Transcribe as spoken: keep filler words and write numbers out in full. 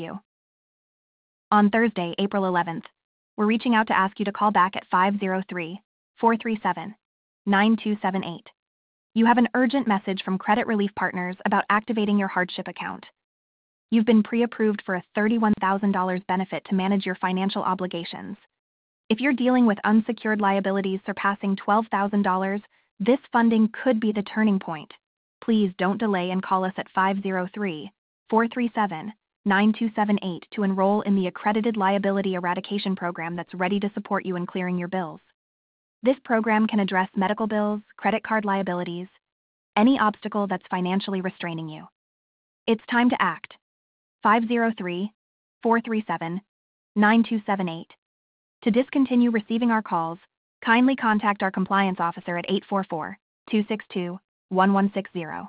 you. On Thursday, April eleventh, we're reaching out to ask you to call back at five zero three, four three seven, nine two seven eight. You have an urgent message from Credit Relief Partners about activating your hardship account. You've been pre-approved for a thirty-one thousand dollars benefit to manage your financial obligations. If you're dealing with unsecured liabilities surpassing twelve thousand dollars, this funding could be the turning point. Please don't delay and call us at five zero three, four three seven, nine two seven eight to enroll in the Accredited Liability Eradication Program that's ready to support you in clearing your bills. This program can address medical bills, credit card liabilities, any obstacle that's financially restraining you. It's time to act. five zero three, four three seven, nine two seven eight. To discontinue receiving our calls, kindly contact our compliance officer at eight four four, two six two, one one six zero.